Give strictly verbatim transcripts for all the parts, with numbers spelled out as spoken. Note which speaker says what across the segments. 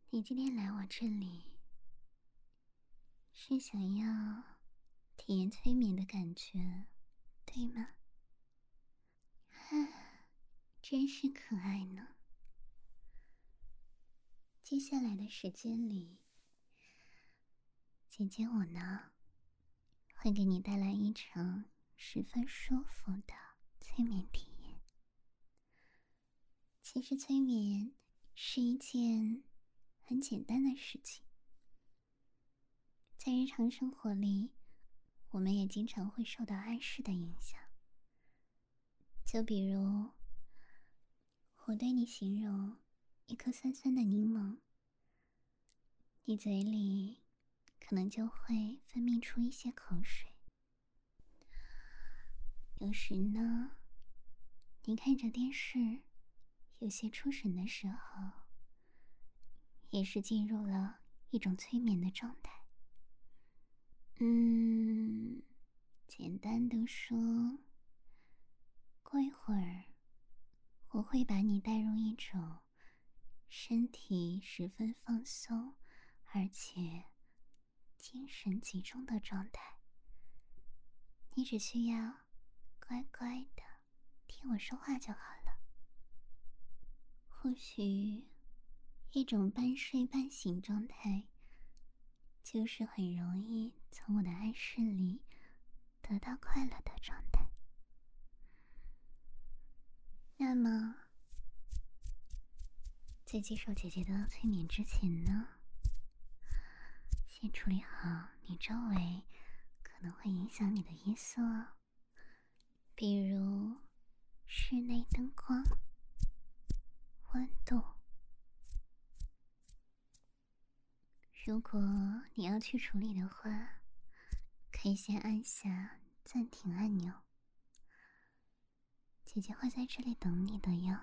Speaker 1: 你今天来我这里，是想要体验催眠的感觉，对吗？啊，真是可爱呢。接下来的时间里，姐姐我呢，会给你带来一场十分舒服的催眠体验。其实催眠是一件很简单的事情，在日常生活里，我们也经常会受到暗示的影响。就比如，我对你形容一颗酸酸的柠檬，你嘴里可能就会分泌出一些口水。有时呢，你看着电视有些出神的时候，也是进入了一种催眠的状态。嗯，简单的说，过一会儿我会把你带入一种身体十分放松而且精神集中的状态，你只需要乖乖的听我说话就好了。或许一种半睡半醒状态，就是很容易从我的暗示里得到快乐的状态。那么在接受姐姐的催眠之前呢，先处理好你周围可能会影响你的因素哦，比如室内灯光、温度。如果你要去处理的话，可以先按下暂停按钮，姐姐会在这里等你的哟。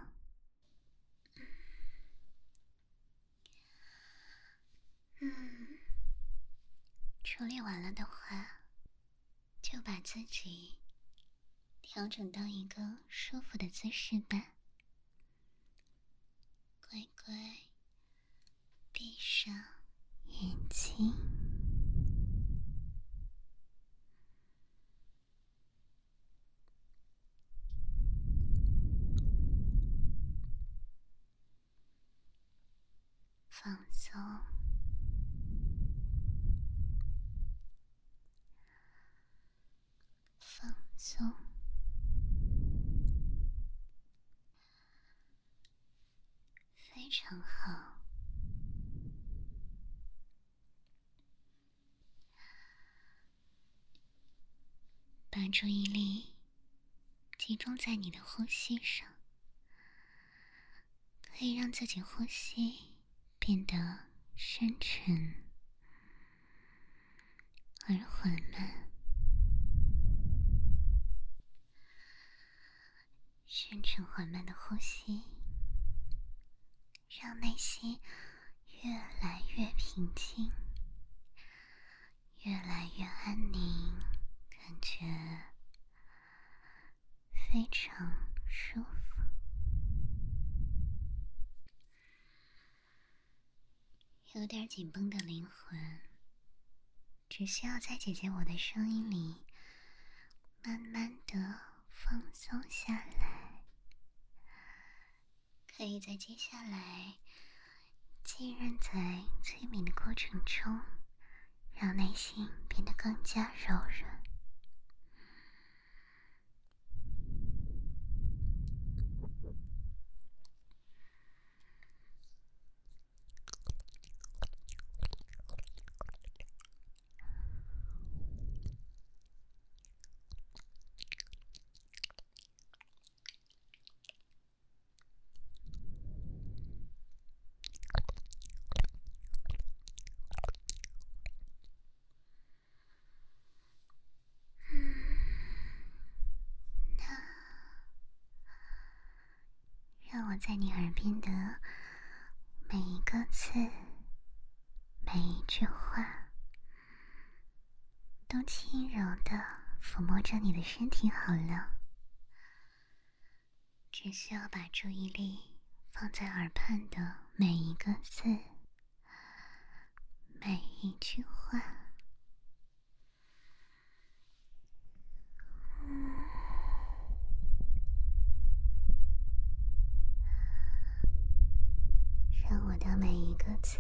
Speaker 1: 嗯，处理完了的话，就把自己调整到一个舒服的姿势吧，乖乖闭上眼睛，放松，放松，非常好。把注意力集中在你的呼吸上，可以让自己呼吸变得深沉而缓慢。深沉缓慢的呼吸，让内心越来越平静，越来越安宁，感觉非常舒服。有点紧绷的灵魂，只需要在姐姐我的声音里慢慢的放松下来。可以在接下来浸润在催眠的过程中，让内心变得更加柔软。让我在你耳边的每一个字，每一句话，都轻柔地抚摸着你的身体好了。只需要把注意力放在耳畔的每一个字， 句话。让我的每一个字，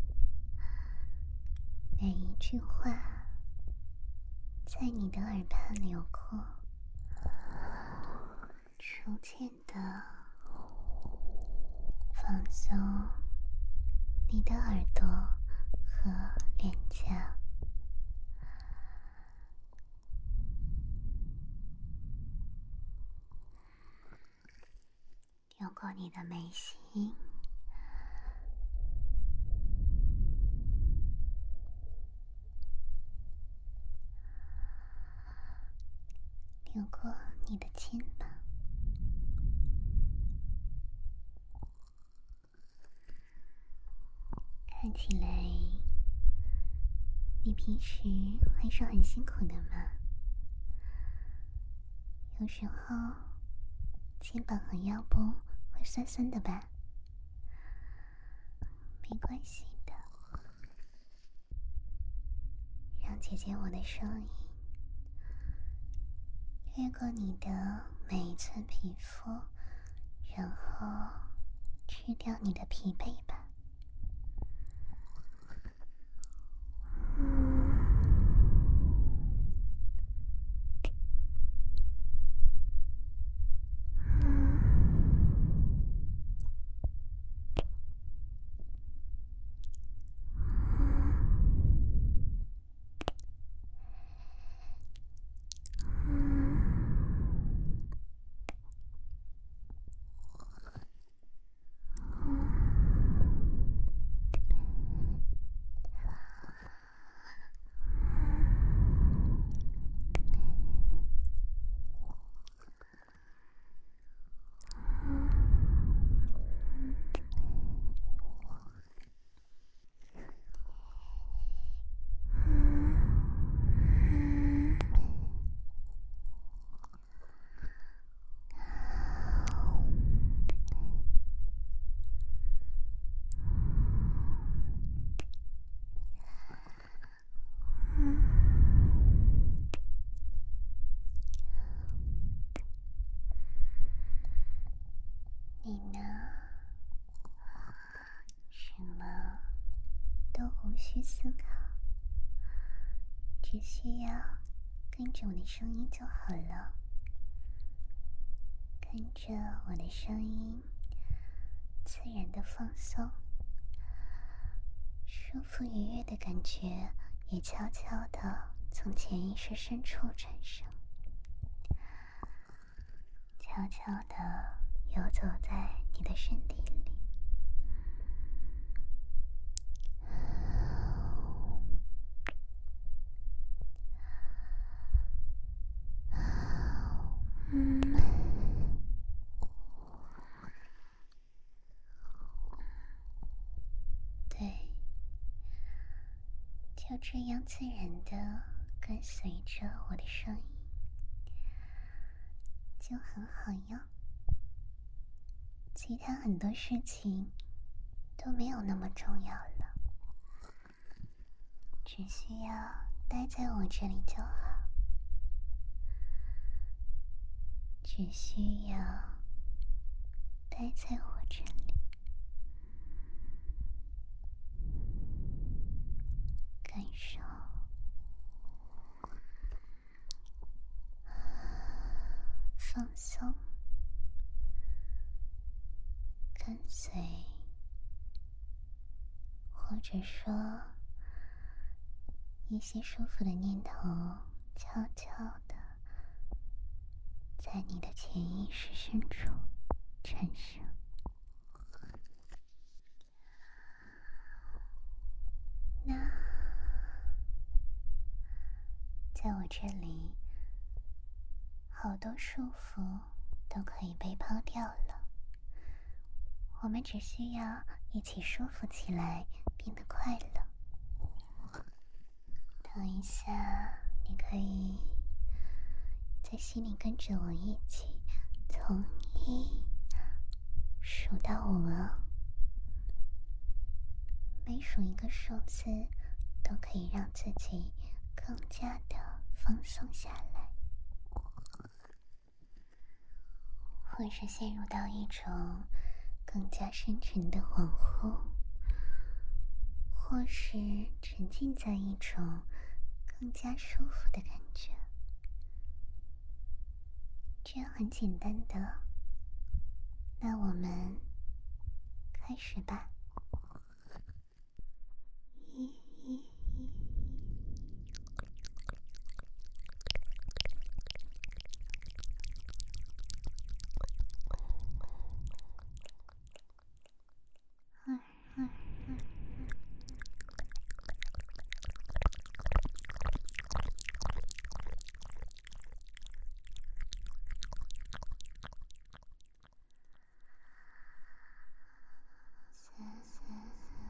Speaker 1: 每一句话，在你的耳畔流过，逐渐的放松你的耳朵和脸颊，流过你的眉心，流过你的肩膀，看起来你平时还是很辛苦的嘛。有时候肩膀和腰部会酸酸的吧？没关系的，让姐姐我的声音掠过你的每一寸皮肤，然后去掉你的疲惫吧。你呢，什么都无需思考，只需要跟着我的声音就好了。跟着我的声音，自然的放松，舒服愉悦的感觉也悄悄的从潜意识深处产生，悄悄的游走在你的身体里。嗯，对，就这样自然的跟随着我的声音，就很好哟。其他很多事情都没有那么重要了，只需要待在我这里就好，只需要待在我这里，感受放松，跟随，或者说一些舒服的念头悄悄的在你的潜意识深处产生。那在我这里，好多束缚都可以被抛掉了，我们只需要一起舒服起来，变得快乐。等一下，你可以在心里跟着我一起从一数到五哦，每数一个数字都可以让自己更加的放松下来，或是陷入到一种更加深沉的恍惚，或是沉浸在一种更加舒服的感觉。这样很简单的，那我们开始吧。一一一二二二三三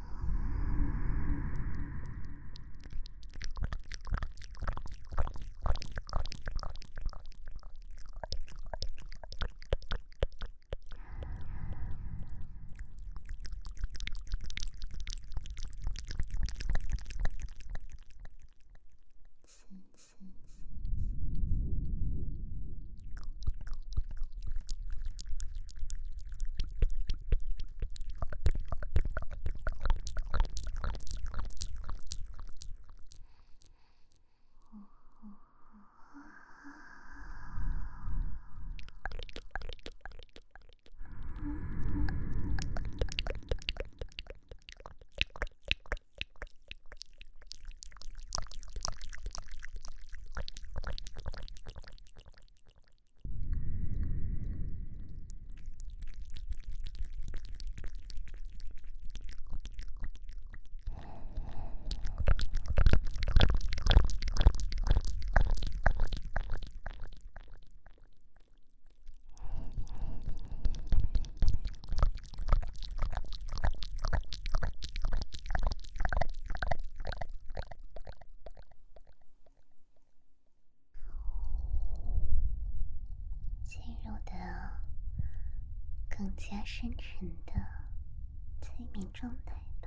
Speaker 1: 进入的更加深沉的催眠状态吧。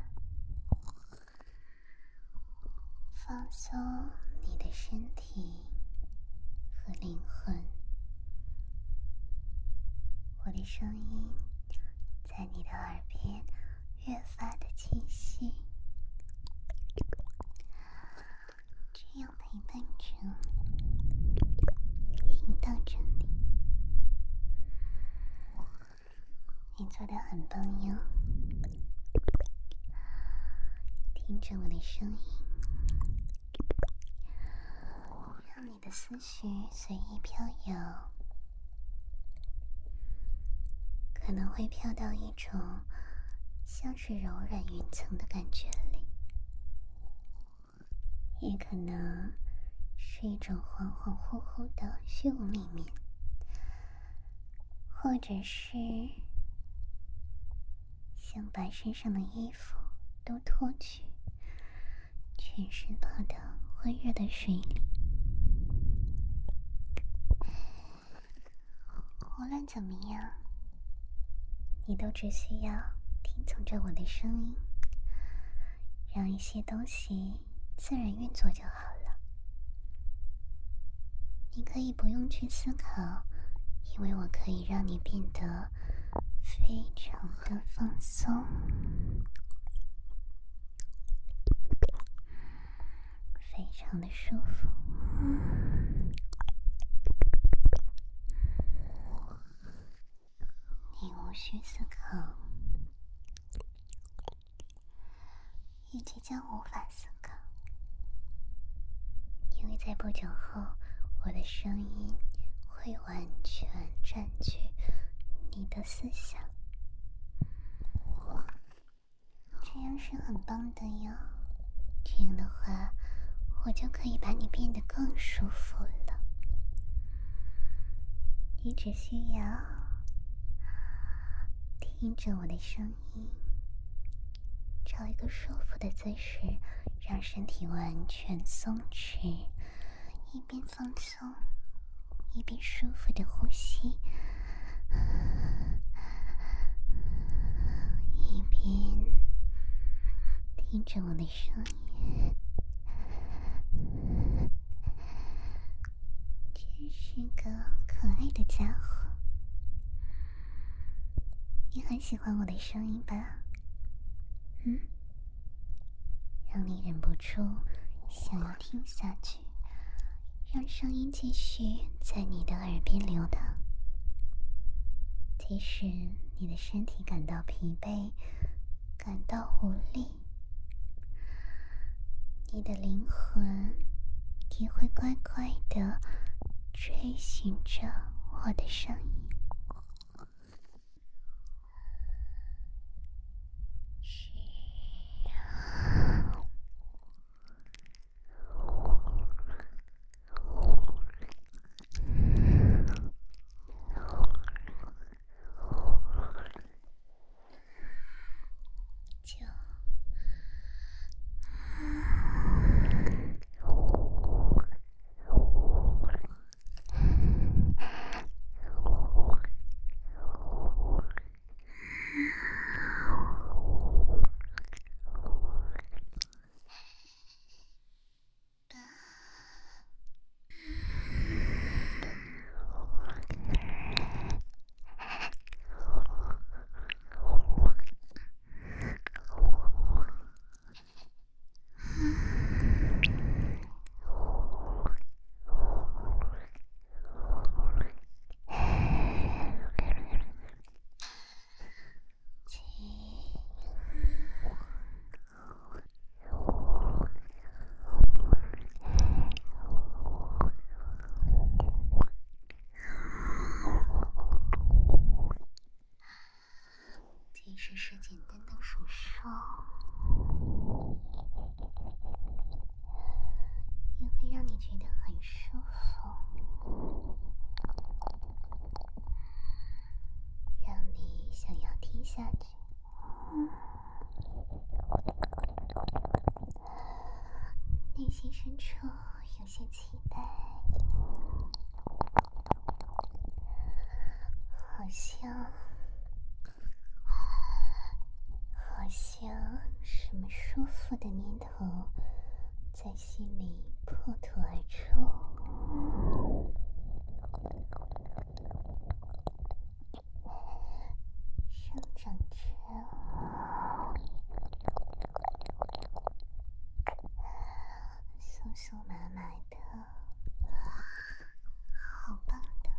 Speaker 1: 放松你的身体和灵魂，我的声音在你的耳边越发的清晰，这样陪伴着，引导着你。你做得很棒哟，听着我的声音，让你的思绪随意飘游，可能会飘到一种像是柔软云层的感觉里，也可能是一种恍恍惚惚的虚无里面，或者是想把身上的衣服都脱去，全身泡到温热的水里。无论怎么样，你都只需要听从着我的声音，让一些东西自然运作就好了。你可以不用去思考，因为我可以让你变得非常的放松，非常的舒服。你无需思考，也即将无法思考，因为在不久后，我的声音会完全占据你的思想，这样是很棒的哟。这样的话，我就可以把你变得更舒服了。你只需要听着我的声音，找一个舒服的姿势，让身体完全松弛，一边放松一边舒服的呼吸，一边听着我的声音， 是个可爱的家伙。你很喜欢我的声音吧？嗯，让你忍不住想要听下去，让声音继续在你的耳边流淌。即使你的身体感到疲惫，感到无力，你的灵魂也会乖乖地追寻着我的声音。九即使是简单的数数，也会让你觉得很舒服，让你想要听下去。内心深处有些期待，好像好像什么舒服的念头在心里破土而出，生长着，酥酥麻麻的，好棒的。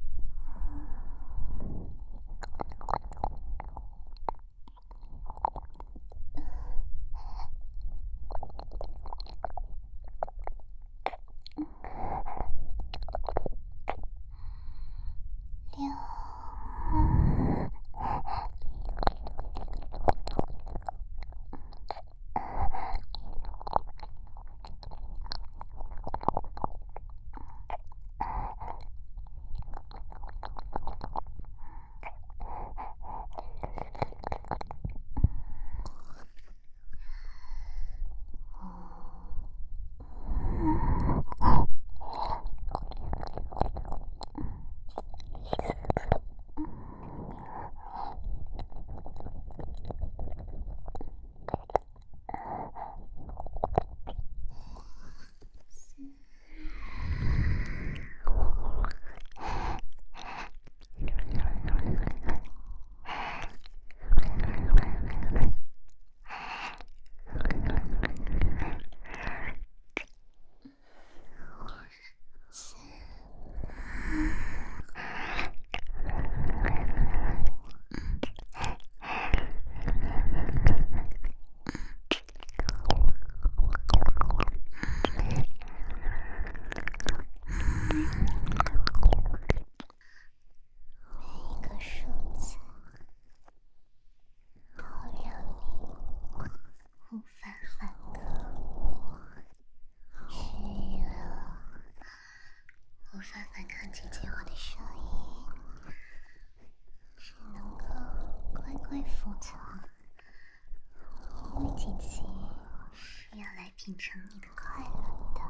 Speaker 1: 姐姐是要来品尝你的快乐的。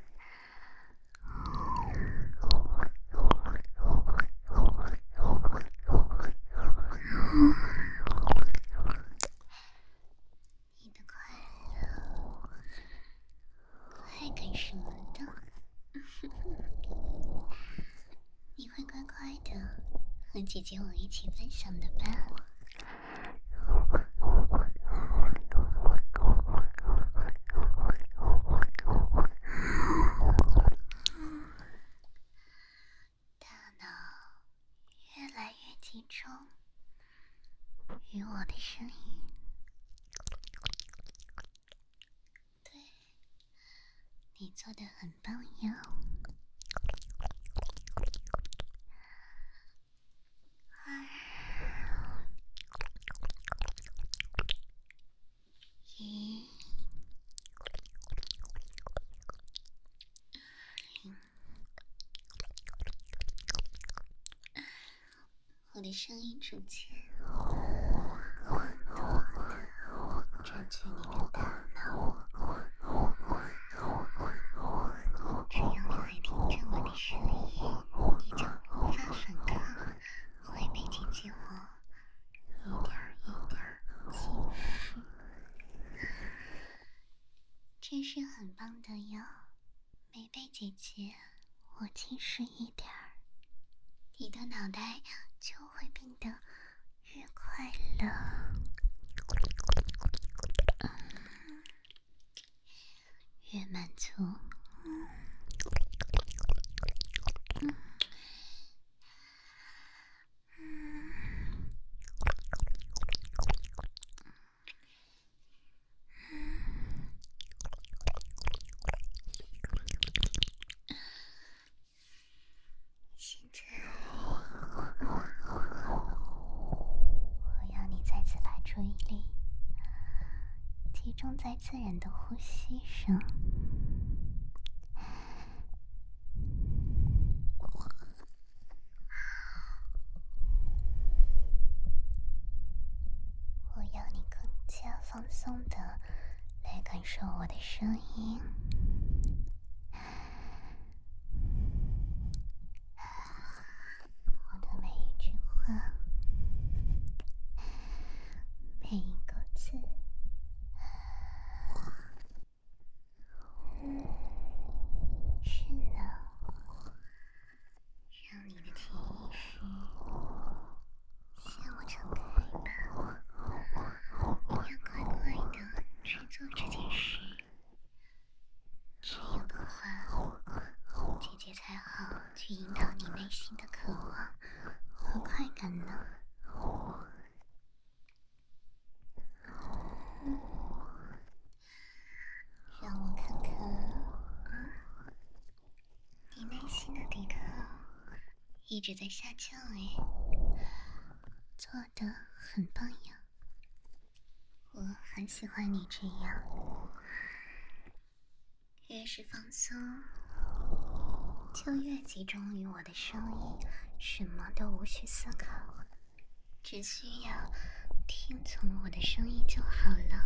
Speaker 1: 你的快乐，快干什么的？ 和姐姐我一起分享的吧。大脑越来越集中于我的声音，对，你做的很棒哟。二一，零，我的声音逐渐更多的占据你的大脑，只要你还听着我的声音，你就无法反抗，会被姐姐我一点一点侵蚀。这是很棒的哟，每被姐姐我侵蚀一点儿，你的脑袋就会变得越快乐，越满足。嗯嗯现在，我要你再次把注意力集中在自然的呼吸上。我要你更加放松的来感受我的声音。我的每一句话，每一个字，嗯，是呢，让你的潜意识向我敞开吧，要乖乖的去做这件事。这样的话，姐姐才好去引导你内心的渴望和快感呢。嗯，让我看看，嗯，你内心的抵抗一直在下降哎，做得很棒呀，我很喜欢你这样，越是放松，就越集中于我的声音，什么都无需思考，只需要听从我的声音就好了。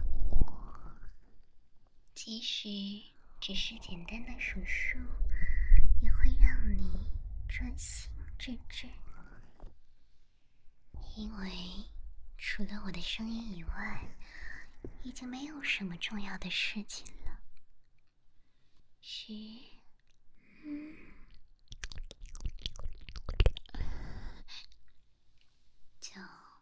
Speaker 1: 即使只是简单的数数，也会让你专心致志，因为除了我的声音以外，已经没有什么重要的事情了。十，嗯，九，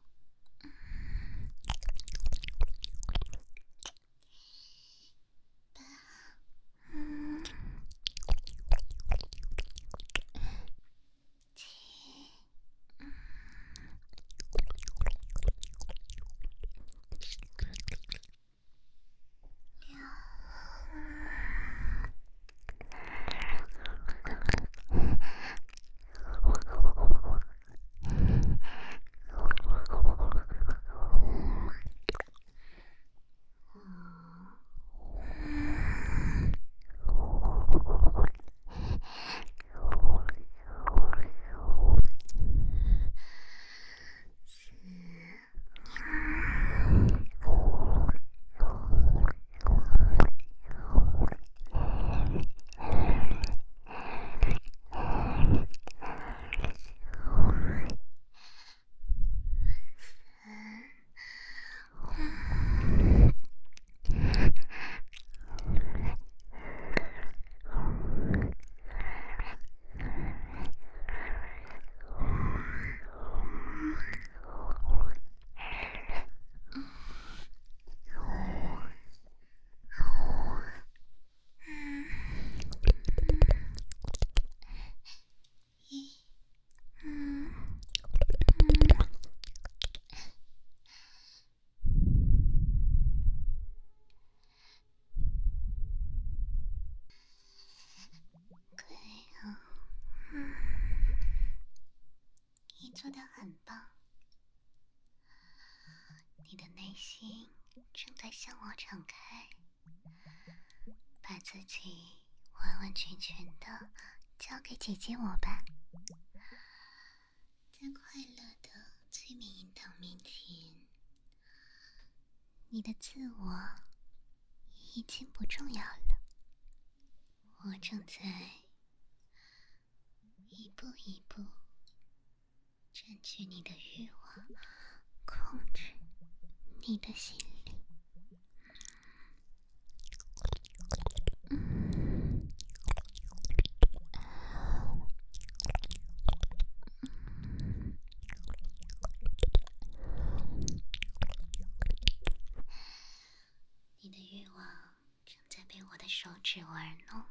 Speaker 1: 八，嗯，七，嗯，六，嗯， 很棒，你的内心正在向我敞开，把自己完完全全的交给姐姐我吧。在快乐的催眠引导面前，你的自我已经不重要了。我正在一步一步占据你的欲望，控制你的心理。嗯你的欲望正在被我的手指玩弄，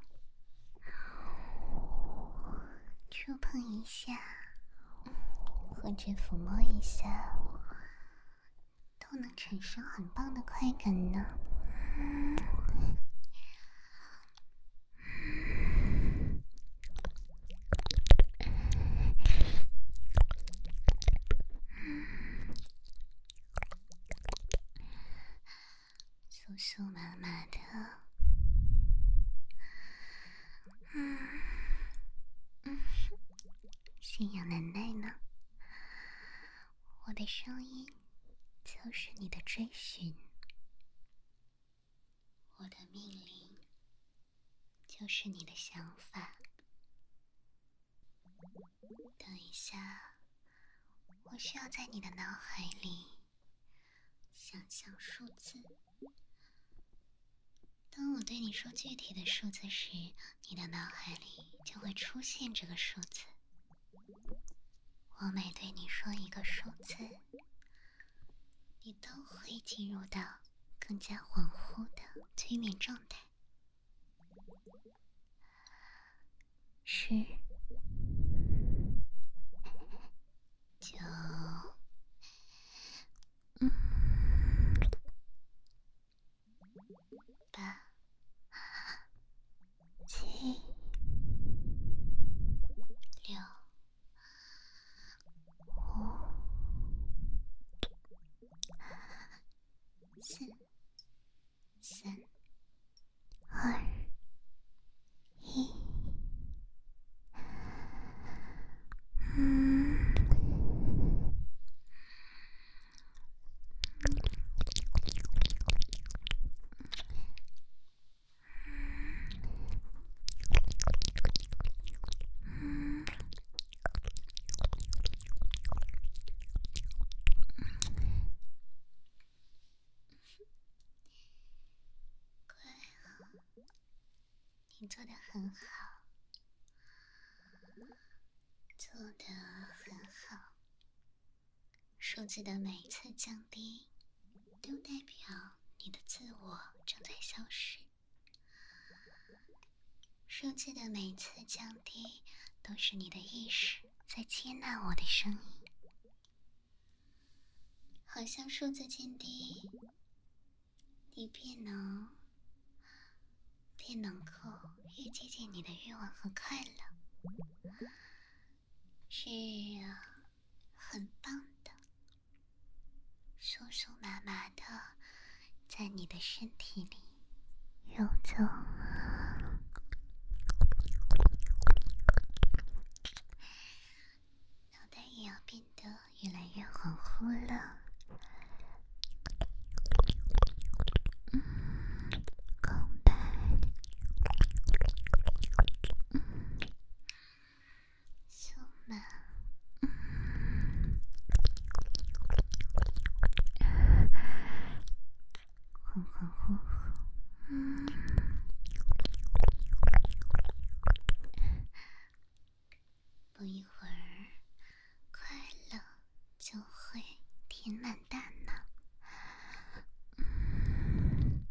Speaker 1: 触碰一下，或者抚摸一下，都能产生很棒的快感呢。酥酥麻麻的，嗯嗯，心痒难耐呢。我的声音就是你的追寻，我的命令就是你的想法。等一下，我需要在你的脑海里想象数字。当我对你说具体的数字时，你的脑海里就会出现这个数字。我每对你说一个数字，你都会进入到更加恍惚的催眠状态。十、九、嗯、八、七、六、五、四、三、二、一。嗯。嗯。乖啊，你做得很好，做得很好。数字的每一次降低，都代表你的自我正在消失。数字的每一次降低，都是你的意识在接纳我的声音。好像数字渐低，你便能便能够越接近你的欲望和快乐。是啊，很棒的，酥酥麻麻的，在你的身体里游走。脑袋也要变得越来越恍惚了。嗯，空白。嗯，酥麻。嗯，恍恍惚惚。嗯，不一会儿，快乐就会填满大脑。嗯，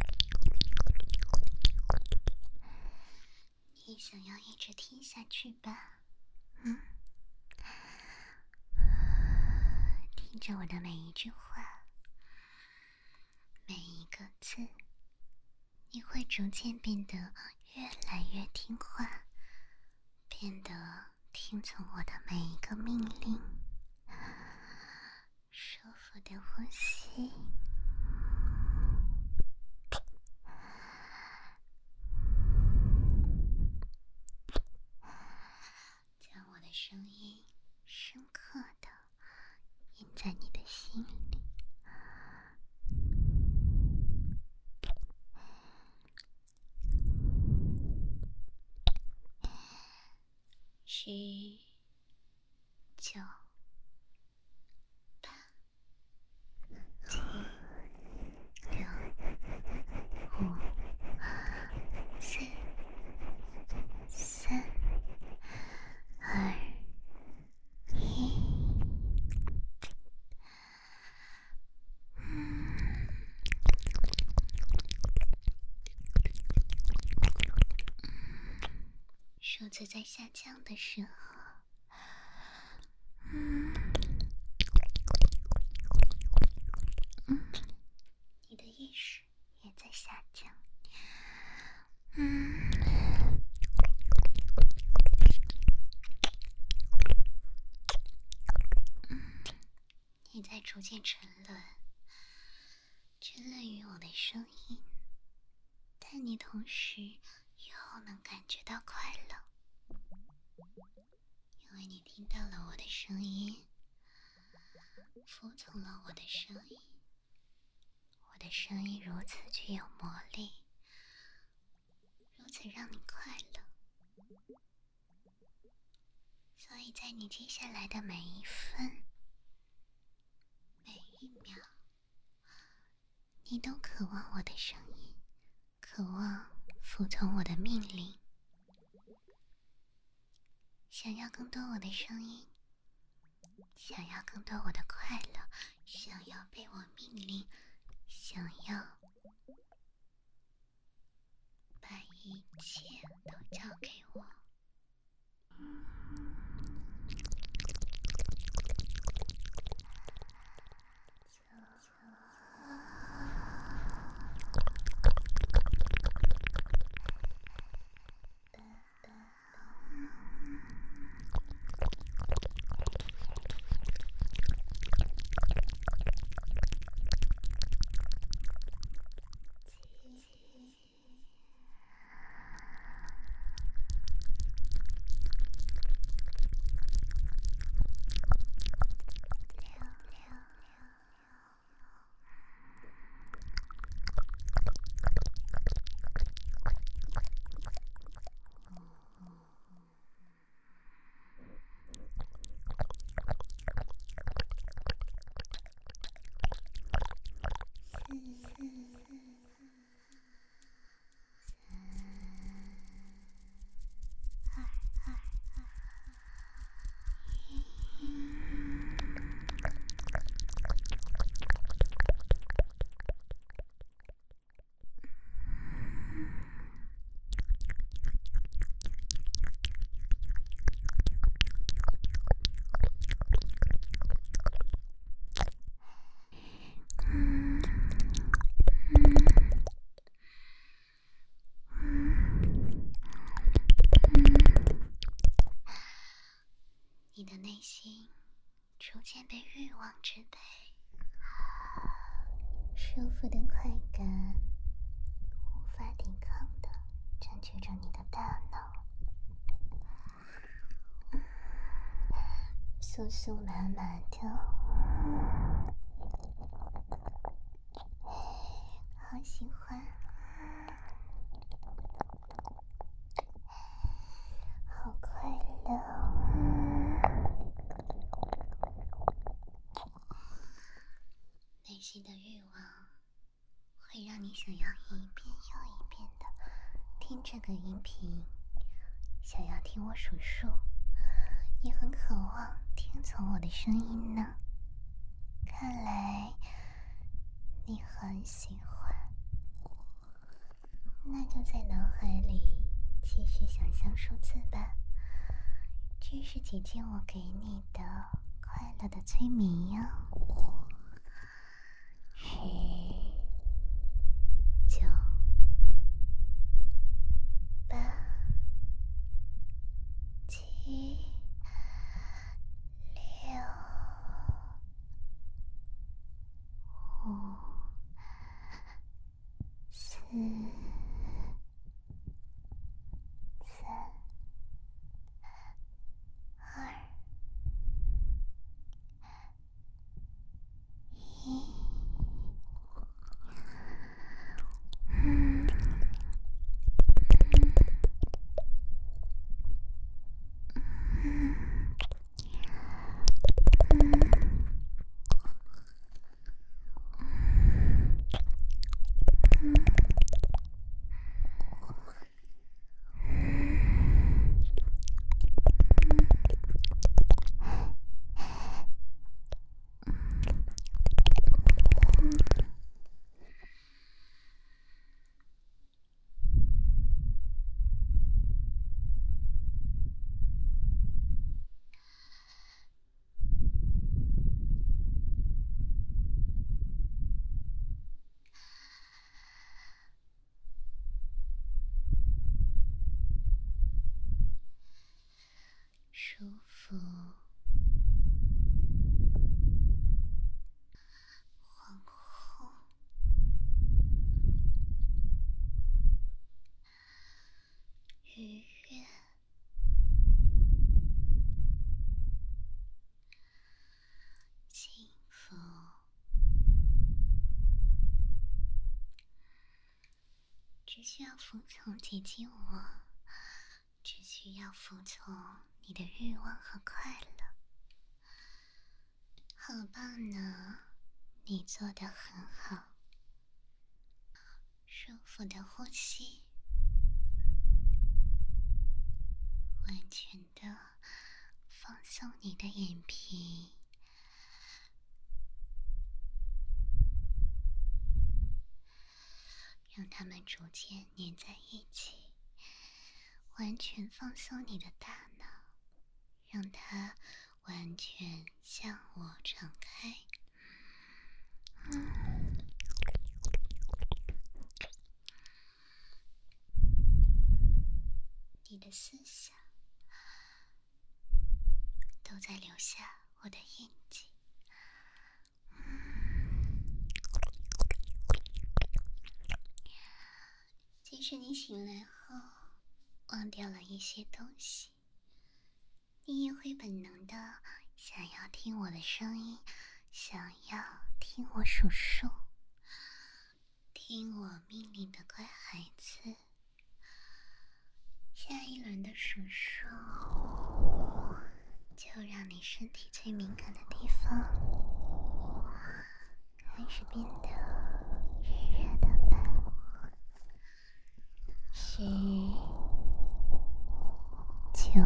Speaker 1: 你想要一直听下去吧？嗯，听着我的每一句话，每一个字，你会逐渐变得越来越听话，变得听从我的每一个命令。 服的呼吸，将我的声音深刻的印在你的心里。十、九、八、七、六、五、四、三、二、一。数字在下降的时候，嗯，嗯，你的意识也在下降，嗯，嗯，你在逐渐沉沦，沉沦于我的声音，但你同时又能感觉到快乐。因为你听到了我的声音，服从了我的声音，我的声音如此具有魔力，如此让你快乐，所以在你接下来的每一分每一秒，你都渴望我的声音，渴望服从我的命令，想要更多我的声音，想要更多我的快乐，想要被我命令，想要把一切都交给我。你的内心逐渐被欲望支配，舒服的快感无法抵抗的占据着你的大脑，酥酥麻麻的，好喜欢，好快乐。内心的欲望会让你想要一遍又一遍的听这个音频，想要听我数数，你很渴望听从我的声音呢。看来你很喜欢，那就在脑海里继续想象数字吧。这是姐姐我给你的快乐的催眠哟。十、九、八、七、六、 嗯，三、二、一。嗯。舒服，恍惚，愉悦，幸福，只需要服从姐姐我，只需要服从你的欲望和快乐。好棒呢，你做得很好。舒服的呼吸，完全的放松你的眼皮，让它们逐渐粘在一起，完全放松你的大脑，让它完全向我敞开。嗯，你的思想都在留下我的印记。嗯，即使你醒来后忘掉了一些东西，你也会本能的想要听我的声音，想要听我数数，听我命令的乖孩子。下一轮的数数，就让你身体最敏感的地方开始变得热热的吧。十、九、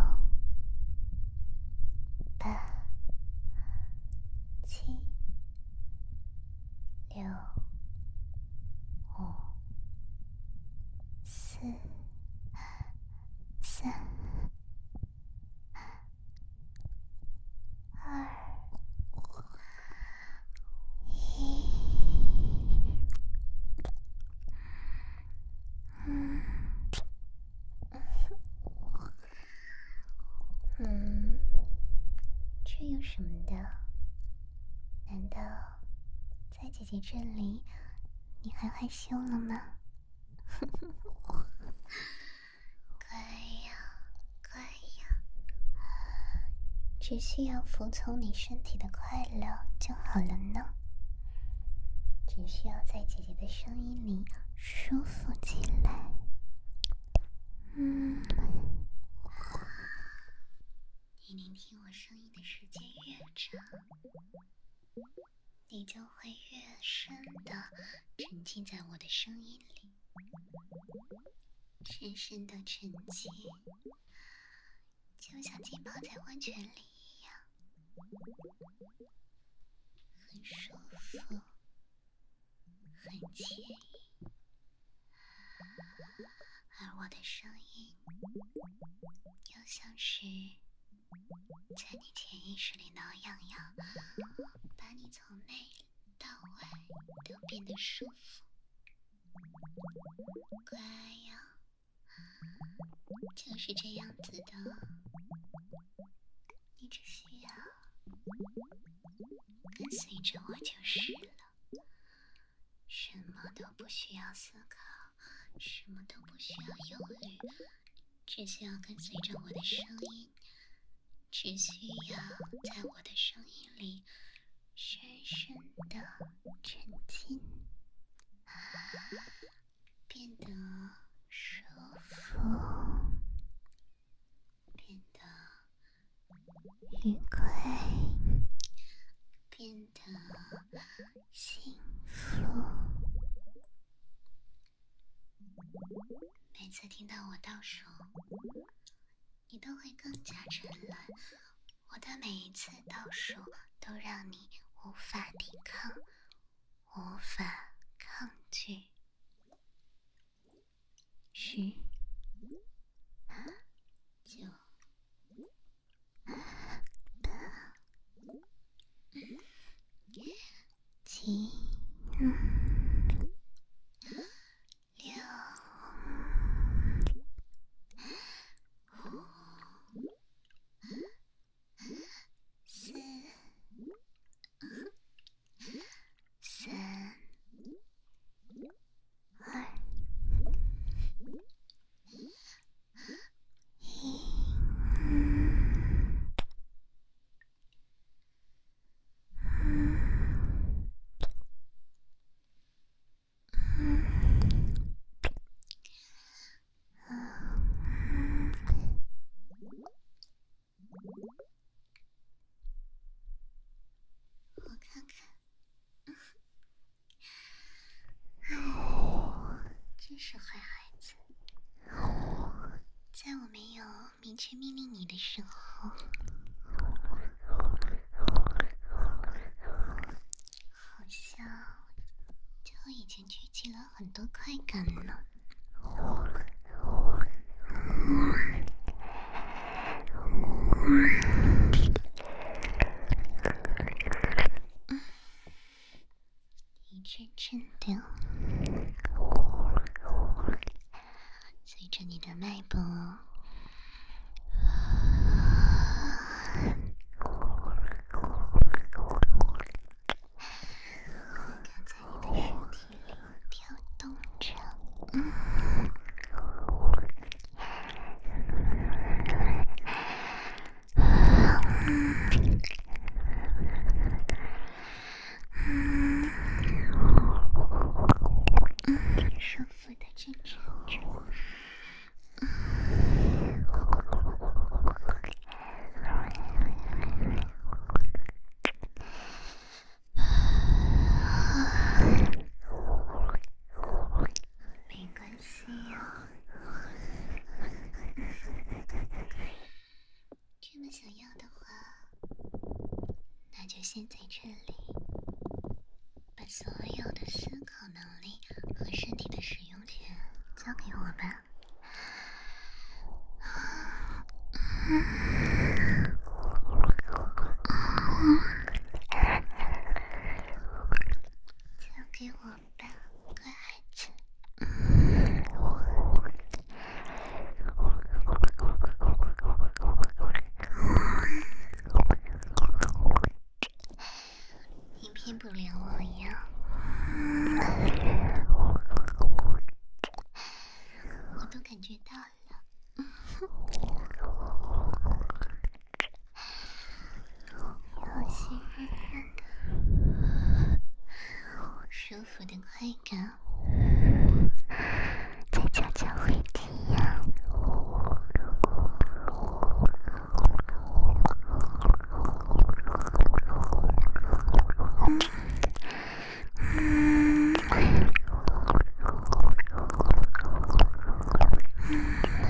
Speaker 1: 八、七、六、五、四、三、二、一。嗯，嗯，这有什么的？难道在姐姐这里你还害羞了吗？乖呀，乖呀，只需要服从你身体的快乐就好了呢。只需要在姐姐的声音里舒服起来。嗯，你聆听我声音的时间越长，你就会越深的沉浸在我的声音里，深深的沉浸，就像浸泡在温泉里一样，很舒服，很惬意。而我的声音又像是在你潜意识里挠痒痒，把你从内到外都变得舒服。乖呀，就是这样子的，你只需要跟随着我就是了，什么都不需要思考， 什么都不需要忧虑，只需要跟随着我的声音，只需要在我的声音里深深的沉浸，变得舒服，变得愉快，变得幸福。每次听到我倒数，你都会更加沉沦。我的每一次倒数都让你无法抵抗，无法抗拒。十、九、八、七、六、五、四、三、二、一。我看看，真是坏孩子。在我没有明确命令你的时候，好像就已经聚集了很多快感了。一阵阵的随着你的脉搏，感在你的身体里跳动着。嗯舒服的震颤着，没关系呀，这么想要的话，那就先在这里把所有的思考能力和身体的使用权交给我吧。交给我吧，乖孩子。你骗不了我呀。我都感觉到了，好细软软的，舒服的快感，在悄悄回体呀。嗯。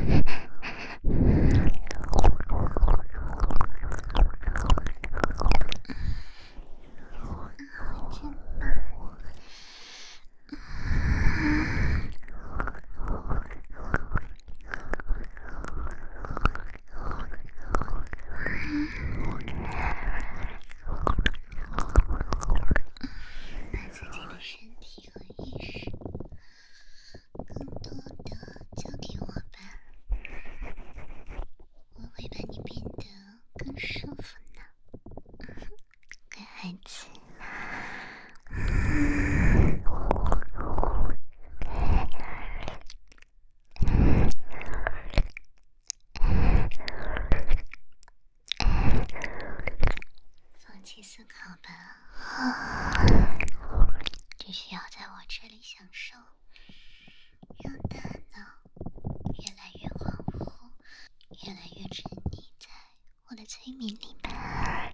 Speaker 1: 催眠里吧。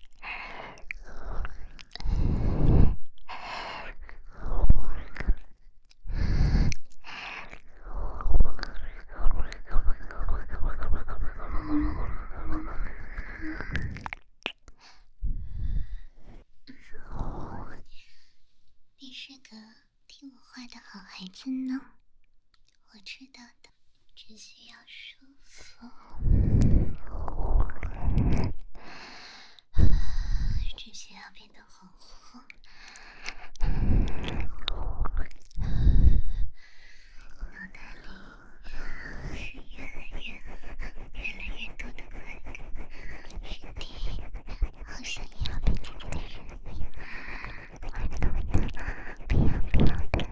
Speaker 1: 你是个听我话的好孩子呢，我知道的，只需要舒服，只需要变得恍惚，脑袋里是越来越越来越多的快感，身体好像也要被姐姐的身体玩弄的飘飘的。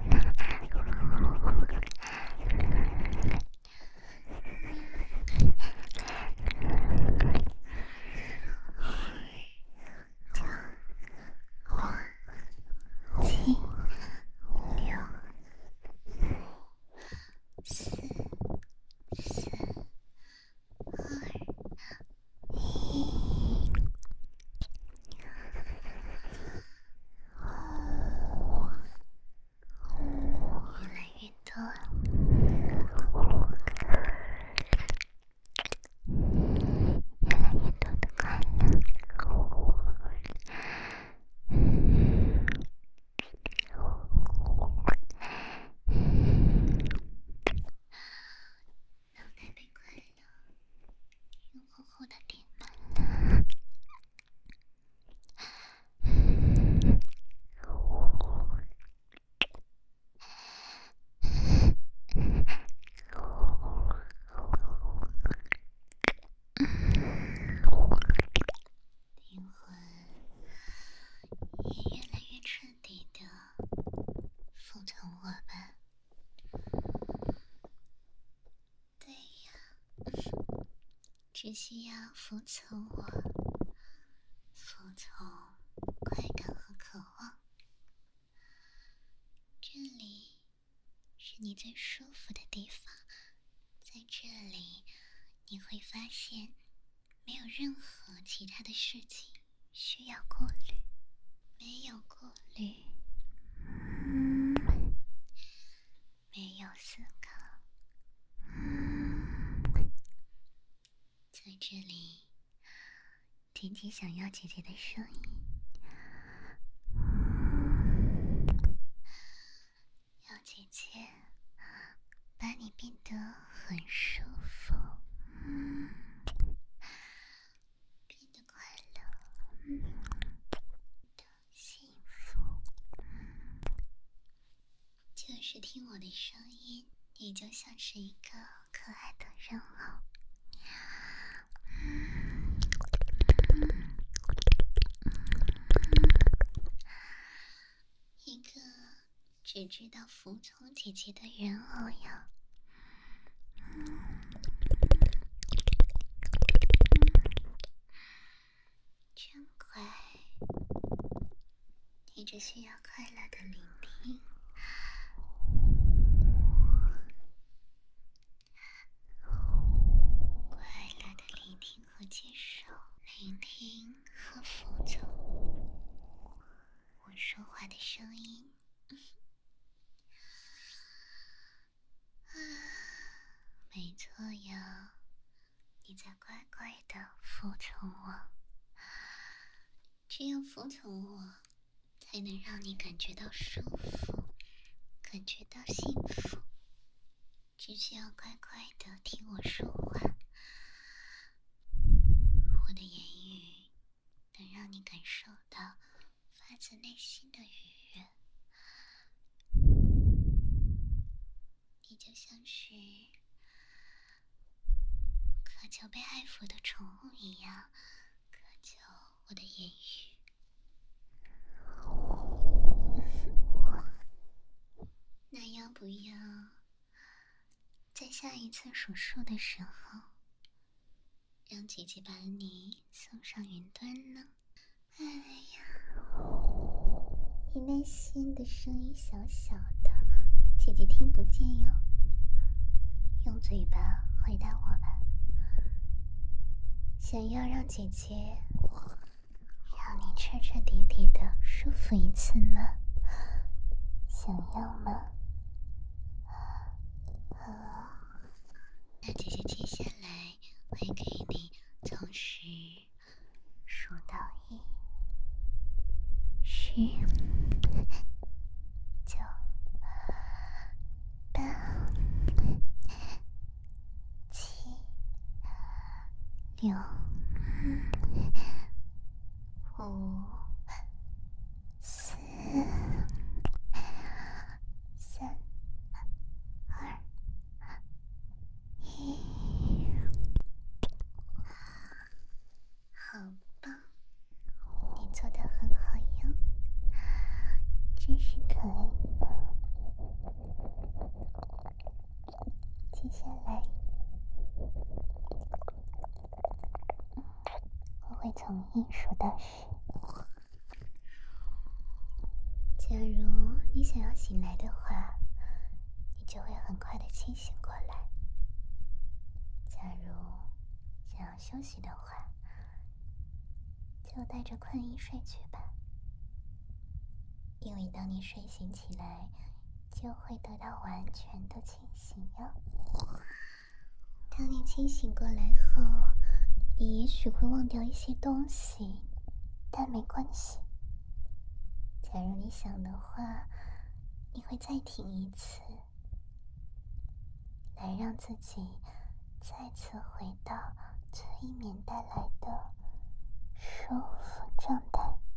Speaker 1: 七、六、五、四、四、二、一。越来越多，越来越多的快乐。脑袋被快乐用厚厚的填满了。灵魂也越来越彻底的服从我吧。对呀，只需要服从我，服从快感和渴望。这里是你最舒服的地方，在这里你会发现没有任何其他的事情需要顾虑，没有顾虑，嗯，没有思考，嗯，在这里仅仅想要姐姐的声音，嗯，要姐姐把你变得很舒服，嗯，变得快乐，嗯，幸福，嗯，就是听我的声音，你就像是一个可爱的人偶，嗯，嗯，一个只知道服从姐姐的人偶呀。真乖，你只需要快乐的聆听，快乐的聆听和接受，聆听和服从我说话的声音。啊，没错呀，你在乖乖的服从我。只有服从我，才能让你感觉到舒服，感觉到幸福。只需要乖乖的听我说话，我的言语能让你感受到发自内心的愉悦。你就像是渴求被爱抚的宠物一样，渴求我的言语。那要不要在下一次数数的时候，让姐姐把你送上云端呢？哎呀，你内心的声音小小的，姐姐听不见哟。用嘴巴回答我吧。 想要让姐姐让你彻彻底底的舒服一次吗？想要吗？好，那姐姐接下来会给你从十数到一，十、九、八、七、六、五、四、三、二、一。好棒，你做的很好哟，真是可爱呢。接下来，我会从一数到十。假如你想要醒来的话，你就会很快的清醒过来。假如想要休息的话，就带着困意睡去吧。因为当你睡醒起来，就会得到完全的清醒哟。当你清醒过来后，你也许会忘掉一些东西，但没关系。假如你想的话，你会再听一次，来让自己再次回到催眠带来的舒服状态。